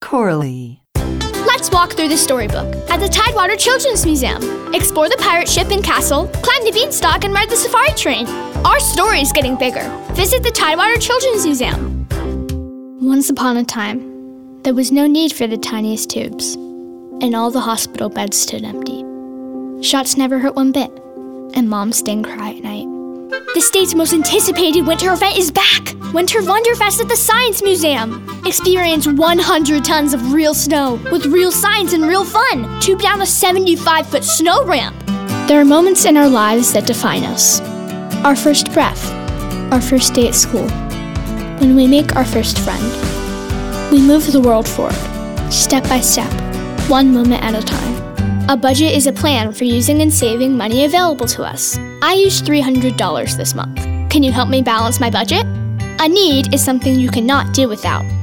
Coralie. Let's walk through the storybook at the Tidewater Children's Museum. Explore the pirate ship and castle, climb the beanstalk, and ride the safari train. Our story is getting bigger. Visit the Tidewater Children's Museum. Once upon a time, there was no need for the tiniest tubes, and all the hospital beds stood empty. Shots never hurt one bit, and moms didn't cry at night. The state's most anticipated winter event is back! Winter Wonderfest at the Science Museum! Experience 100 tons of real snow with real science and real fun! Tube down a 75-foot snow ramp! There are moments in our lives that define us. Our first breath, our first day at school, when we make our first friend. We move the world forward, step by step, one moment at a time. A budget is a plan for using and saving money available to us. I used $300 this month. Can you help me balance my budget? A need is something you cannot do without.